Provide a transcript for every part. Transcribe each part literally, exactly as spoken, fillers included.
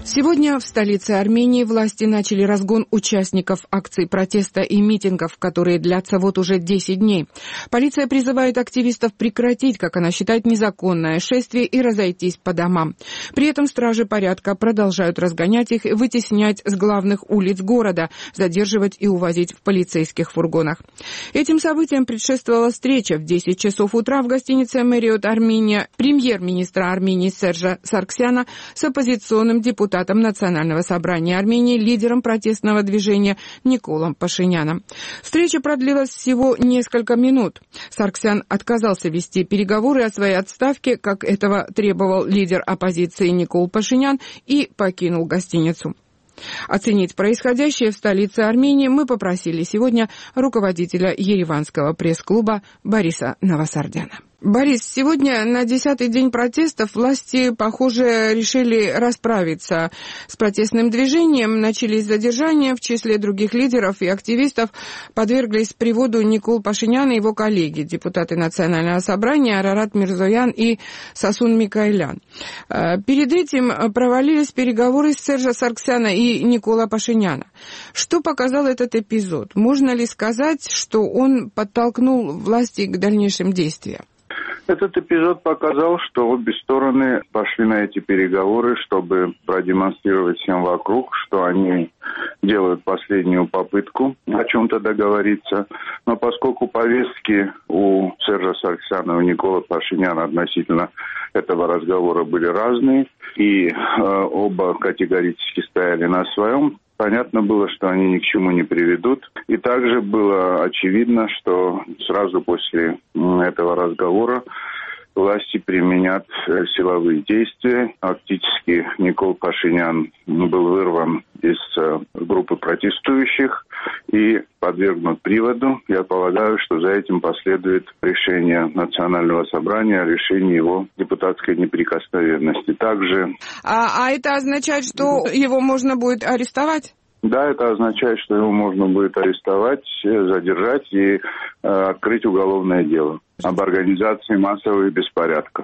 Сегодня в столице Армении власти начали разгон участников акций протеста и митингов, которые длятся вот уже десять дней. Полиция призывает активистов прекратить, как она считает, незаконное шествие и разойтись по домам. При этом стражи порядка продолжают разгонять их и вытеснять с главных улиц города, задерживать и увозить в полицейских фургонах. Этим событиям предшествовала встреча в десять часов утра в гостинице Marriott Армения премьер-министра Армении Сержа Саргсяна с оппозиционным депутатом Национального собрания Армении, лидером протестного движения Николом Пашиняном. Встреча продлилась всего несколько минут. Саргсян отказался вести переговоры о своей отставке, как этого требовал лидер оппозиции Никол Пашинян, и покинул гостиницу. Оценить происходящее в столице Армении мы попросили сегодня руководителя Ереванского пресс-клуба Бориса Новосардяна. Борис, сегодня на десятый день протестов власти, похоже, решили расправиться с протестным движением. Начались задержания, в числе других лидеров и активистов подверглись приводу Никол Пашинян и его коллеги, депутаты Национального собрания Арарат Мирзоян и Сасун Микаэлян. Перед этим провалились переговоры Сержа Саргсяна и Никола Пашиняна. Что показал этот эпизод? Можно ли сказать, что он подтолкнул власти к дальнейшим действиям? Этот эпизод показал, что обе стороны пошли на эти переговоры, чтобы продемонстрировать всем вокруг, что они делают последнюю попытку о чем-то договориться. Но поскольку повестки у Сержа Саргсяна и у Никола Пашиняна относительно этого разговора были разные, и э, оба категорически стояли на своем, понятно было, что они ни к чему не приведут. И также было очевидно, что сразу после этого разговора власти применят силовые действия. Фактически Никол Пашинян был вырван из группы протестующих и подвергнут приводу. Я полагаю, что за этим последует решение Национального собрания о решении его депутатской неприкосновенности. Также... А, а это означает, что его можно будет арестовать? Да, это означает, что его можно будет арестовать, задержать и э, открыть уголовное дело об организации массовых беспорядков.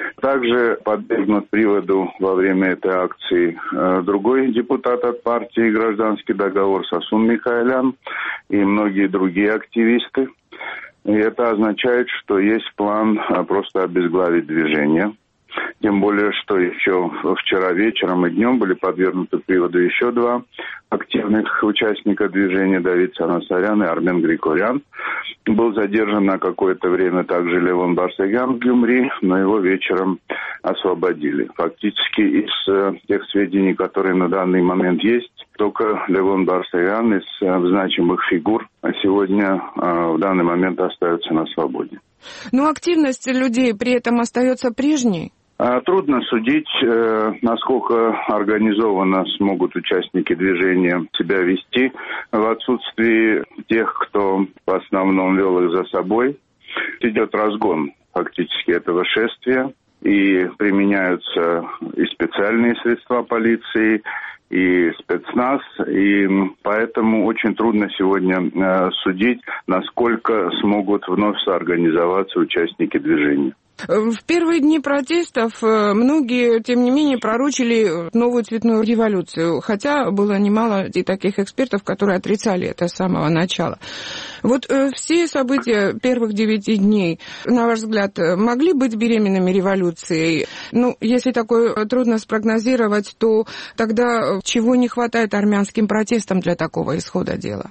Также подвергнут приводу во время этой акции э, другой депутат от партии «Гражданский договор» Сасун Микаэлян и многие другие активисты. И это означает, что есть план э, просто обезглавить движение. Тем более, что еще вчера вечером и днем были подвергнуты приводу еще два активных участника движения, Давид Санасарян и Армен Григорян. Был задержан на какое-то время также Левон Барсегян в Гюмри, но его вечером освободили. Фактически из э, тех сведений, которые на данный момент есть, только Левон Барсегян из э, значимых фигур сегодня э, в данный момент остается на свободе. Но активность людей при этом остается прежней? Трудно судить, насколько организованно смогут участники движения себя вести в отсутствии тех, кто в основном вел их за собой. Идет разгон фактически этого шествия, и применяются и специальные средства полиции, и спецназ, и поэтому очень трудно сегодня э, судить, насколько смогут вновь соорганизоваться участники движения. В первые дни протестов многие, тем не менее, пророчили новую цветную революцию, хотя было немало и таких экспертов, которые отрицали это с самого начала. Вот все события первых девяти дней, на ваш взгляд, могли быть беременными революцией? Ну, если такое трудно спрогнозировать, то тогда чего не хватает армянским протестам для такого исхода дела?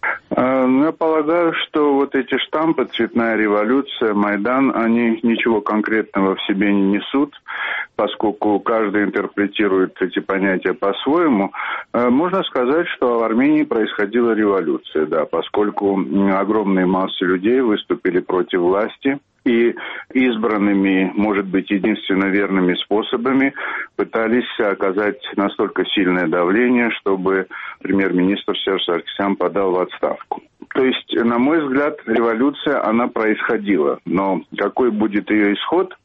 Я полагаю, что вот эти штампы «Цветная революция», «Майдан», они ничего конкретного в себе не несут, поскольку каждый интерпретирует эти понятия по-своему. Можно сказать, что в Армении происходила революция, да, поскольку огромные массы людей выступили против власти, и избранными, может быть, единственно верными способами пытались оказать настолько сильное давление, чтобы премьер-министр Серж Саргсян подал в отставку. То есть, на мой взгляд, революция, она происходила. Но какой будет ее исход,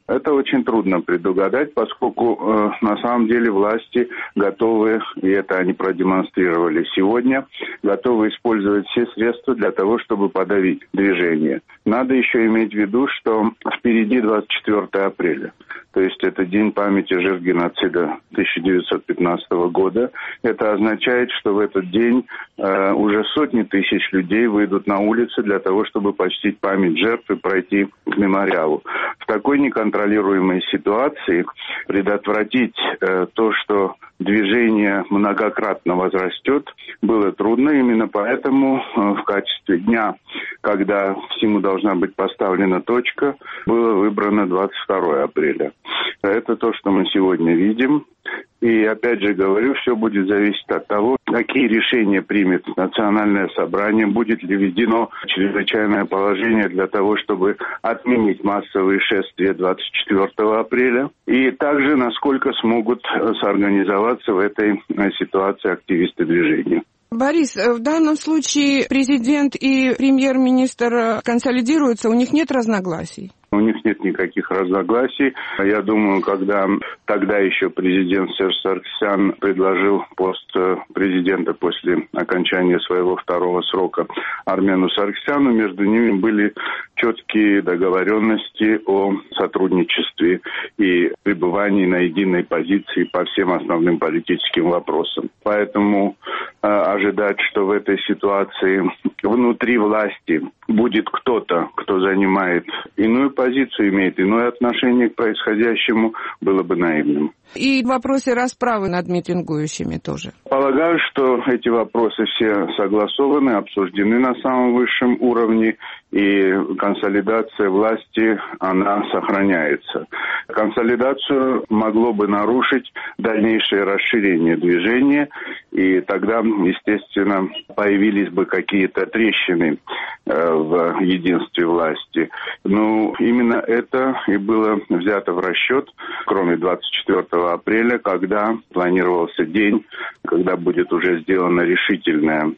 Это очень трудно предугадать, поскольку э, на самом деле власти готовы, и это они продемонстрировали сегодня, готовы использовать все средства для того, чтобы подавить движение. Надо еще иметь в виду, что впереди двадцать четвёртого апреля. То есть это день памяти жертв геноцида тысяча девятьсот пятнадцатого года. Это означает, что в этот день э, уже сотни тысяч людей выйдут на улицы для того, чтобы почтить память жертв и пройти к мемориалу. В такой неконтролируемой ситуации предотвратить э, то, что движение многократно возрастет, было трудно. Именно поэтому э, в качестве дня, когда всему должна быть поставлена точка, было выбрано двадцать второго апреля. Это то, что мы сегодня видим. И опять же говорю, все будет зависеть от того, какие решения примет национальное собрание, будет ли введено чрезвычайное положение для того, чтобы отменить массовые шествия двадцать четвёртого апреля, и также насколько смогут соорганизоваться в этой ситуации активисты движения. Борис, в данном случае президент и премьер-министр консолидируются, у них нет разногласий? У них нет никаких разногласий. Я думаю, когда тогда еще президент Серж Саркисян предложил пост президента после окончания своего второго срока Армену Саркисяну, между ними были четкие договоренности о сотрудничестве и пребывании на единой позиции по всем основным политическим вопросам. Поэтому э, ожидать, что в этой ситуации внутри власти будет кто-то, кто занимает иную позицию, имеет иное отношение к происходящему, было бы наивным. И в вопросе расправы над митингующими тоже. Полагаю, что эти вопросы все согласованы, обсуждены на самом высшем уровне, и консолидация власти, она сохраняется. Консолидацию могло бы нарушить дальнейшее расширение движения, и тогда, естественно, появились бы какие-то трещины э, в единстве власти. Но именно это и было взято в расчет, кроме двадцать четвёртого апреля, когда планировался день, когда будет уже сделан решительный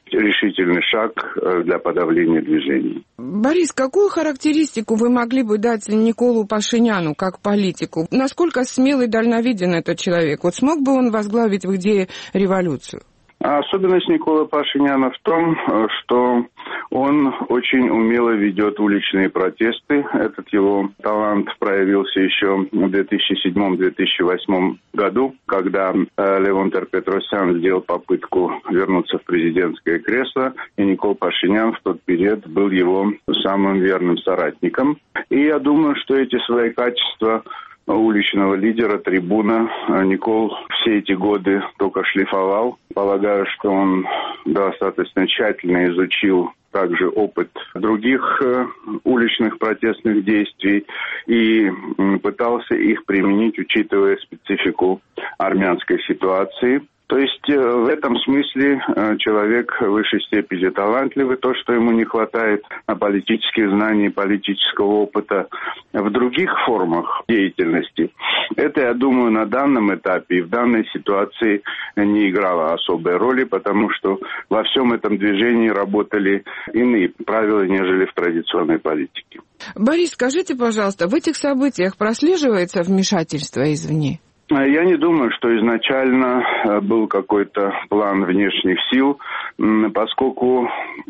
шаг для подавления движения. Борис, какую характеристику вы могли бы дать Николу Пашиняну как политику? Насколько смелый и дальновиден этот человек? Вот смог бы он возглавить в идее революцию? А особенность Николы Пашиняна в том, что он очень умело ведет уличные протесты. Этот его талант проявился еще в две тысячи седьмом — две тысячи восьмом году, когда Левон Тер-Петросян сделал попытку вернуться в президентское кресло, и Никол Пашинян в тот период был его самым верным соратником. И я думаю, что эти свои качества уличного лидера, трибуна Никол все эти годы только шлифовал. Полагаю, что он достаточно тщательно изучил также опыт других э, уличных протестных действий и э, пытался их применить, учитывая специфику армянской ситуации. То есть э, в этом смысле э, человек в высшей степени талантливый. То, что ему не хватает политических знаний, политического опыта в других формах деятельности, это, я думаю, на данном этапе и в данной ситуации не играло особой роли, потому что во всем этом движении работали иные правила, нежели в традиционной политике. Борис, скажите, пожалуйста, в этих событиях прослеживается вмешательство извне? Я не думаю, что изначально был какой-то план внешних сил, поскольку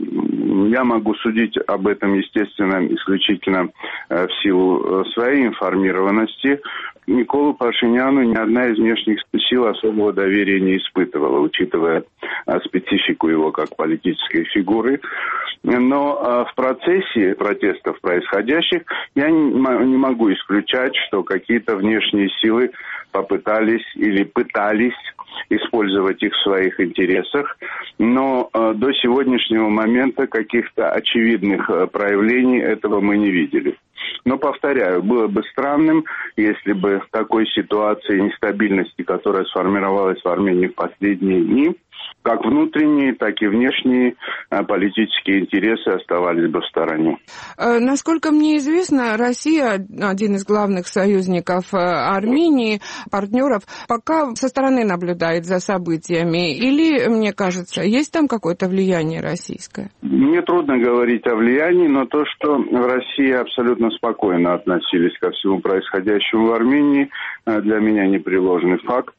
я могу судить об этом, естественно, исключительно в силу своей информированности. Николу Пашиняну ни одна из внешних сил особого доверия не испытывала, учитывая специфику его как политической фигуры. Но в процессе протестов происходящих я не могу исключать, что какие-то внешние силы попытались или пытались использовать их в своих интересах, но э, до сегодняшнего момента каких-то очевидных э, проявлений этого мы не видели. Но, повторяю, было бы странным, если бы в такой ситуации нестабильности, которая сформировалась в Армении в последние дни, как внутренние, так и внешние политические интересы оставались бы в стороне. Насколько мне известно, Россия, один из главных союзников Армении, партнеров, пока со стороны наблюдает за событиями. Или, мне кажется, есть там какое-то влияние российское? Мне трудно говорить о влиянии, но то, что в России абсолютно спокойно относились ко всему происходящему в Армении, для меня непреложный факт.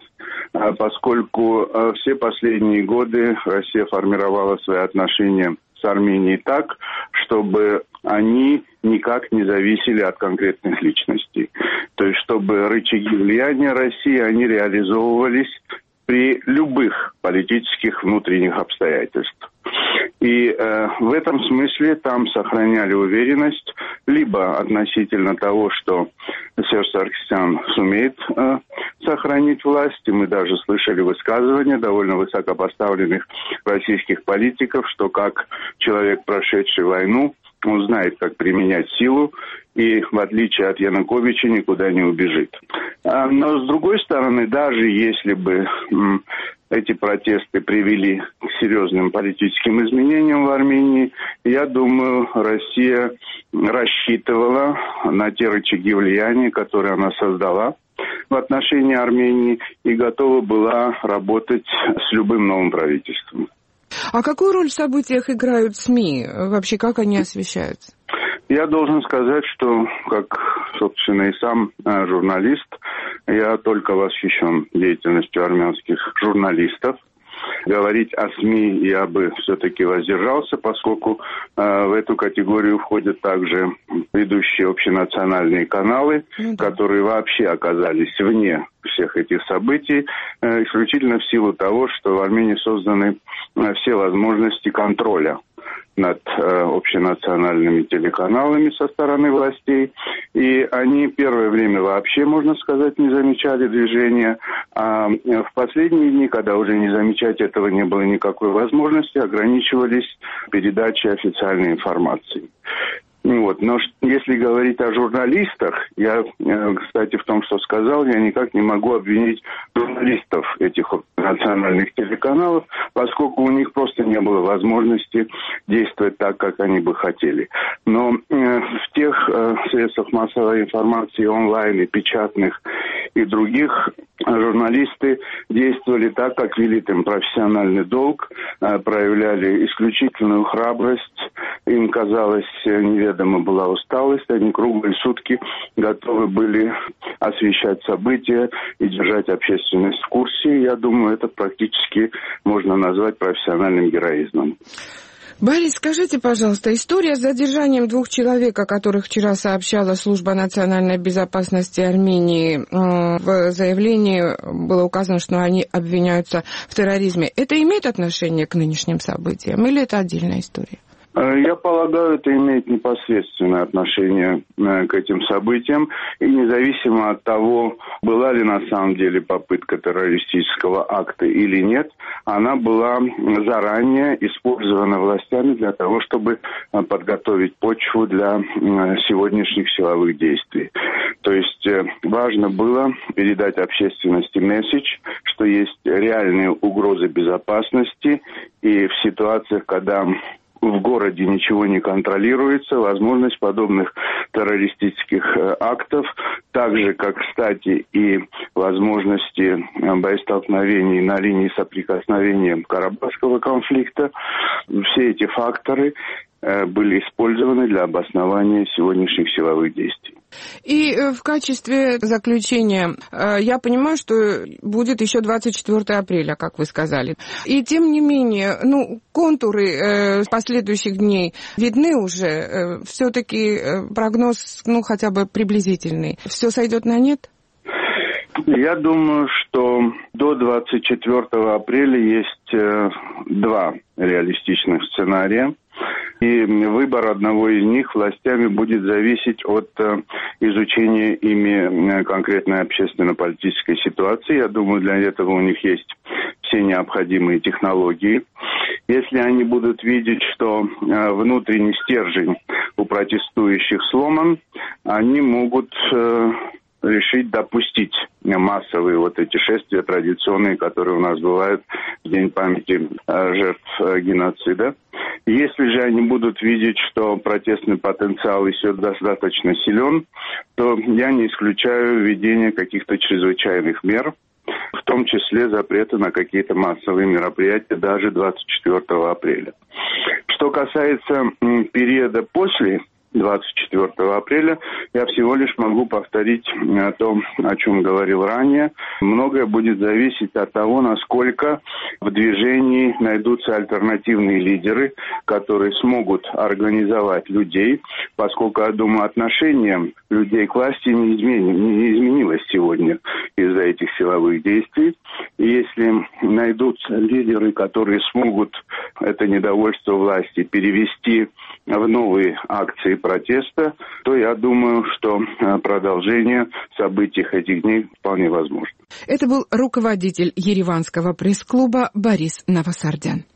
Поскольку все последние годы Россия формировала свои отношения с Арменией так, чтобы они никак не зависели от конкретных личностей. То есть, чтобы рычаги влияния России, они реализовывались при любых политических внутренних обстоятельствах. И э, в этом смысле там сохраняли уверенность либо относительно того, что Серж Саркисян сумеет э, сохранить власть, и мы даже слышали высказывания довольно высокопоставленных российских политиков, что как человек, прошедший войну, он знает, как применять силу, и, в отличие от Януковича, никуда не убежит. Но, с другой стороны, даже если бы м, эти протесты привели к серьезным политическим изменениям в Армении, я думаю, Россия рассчитывала на те рычаги влияния, которые она создала в отношении Армении, и готова была работать с любым новым правительством. А какую роль в событиях играют СМИ? Вообще, как они освещаются? Я должен сказать, что, как, собственно, и сам э, журналист, я только восхищен деятельностью армянских журналистов. Говорить о СМИ я бы все-таки воздержался, поскольку э, в эту категорию входят также ведущие общенациональные каналы, mm-hmm. которые вообще оказались вне всех этих событий, э, исключительно в силу того, что в Армении созданы э, все возможности контроля над э, общенациональными телеканалами со стороны властей. И они первое время вообще, можно сказать, не замечали движения. А в последние дни, когда уже не замечать этого не было никакой возможности, ограничивались передачей официальной информации. Вот. Но если говорить о журналистах, я, кстати, в том, что сказал, я никак не могу обвинить журналистов этих национальных телеканалов, поскольку у них просто не было возможности действовать так, как они бы хотели. Но э, в тех э, средствах массовой информации, онлайн и печатных и других, журналисты действовали так, как велит им профессиональный долг, э, проявляли исключительную храбрость, им казалось неведомо, Неведома была усталость, они круглые сутки готовы были освещать события и держать общественность в курсе. Я думаю, это практически можно назвать профессиональным героизмом. Борис, скажите, пожалуйста, история с задержанием двух человек, о которых вчера сообщала Служба национальной безопасности Армении, в заявлении было указано, что они обвиняются в терроризме. Это имеет отношение к нынешним событиям или это отдельная история? Я полагаю, это имеет непосредственное отношение к этим событиям. И независимо от того, была ли на самом деле попытка террористического акта или нет, она была заранее использована властями для того, чтобы подготовить почву для сегодняшних силовых действий. То есть важно было передать общественности месседж, что есть реальные угрозы безопасности, и в ситуациях, когда в городе ничего не контролируется, возможность подобных террористических актов, так же, как, кстати, и возможности боестолкновений на линии соприкосновения Карабахского конфликта, все эти факторы были использованы для обоснования сегодняшних силовых действий. И в качестве заключения, я понимаю, что будет еще двадцать четвёртого апреля, как вы сказали. И тем не менее, ну, контуры последующих дней видны уже. Все-таки прогноз, ну, хотя бы приблизительный. Все сойдет на нет? Я думаю, что до двадцать четвёртого апреля есть два реалистичных сценария. И выбор одного из них властями будет зависеть от э, изучения ими конкретной общественно-политической ситуации. Я думаю, для этого у них есть все необходимые технологии. Если они будут видеть, что э, внутренний стержень у протестующих сломан, они могут э, решить допустить массовые вот эти шествия традиционные, которые у нас бывают в День памяти жертв геноцида. Если же они будут видеть, что протестный потенциал еще достаточно силен, то я не исключаю введение каких-то чрезвычайных мер, в том числе запрета на какие-то массовые мероприятия даже двадцать четвёртого апреля. Что касается периода после двадцать четвёртого апреля, я всего лишь могу повторить о том, о чем говорил ранее. Многое будет зависеть от того, насколько в движении найдутся альтернативные лидеры, которые смогут организовать людей, поскольку, я думаю, отношение людей к власти не, измени, не изменилось сегодня из-за этих силовых действий. И если найдутся лидеры, которые смогут это недовольство власти перевести в новые акции протеста, то я думаю, что продолжение событий этих дней вполне возможно. Это был руководитель Ереванского пресс-клуба Борис Новосардян.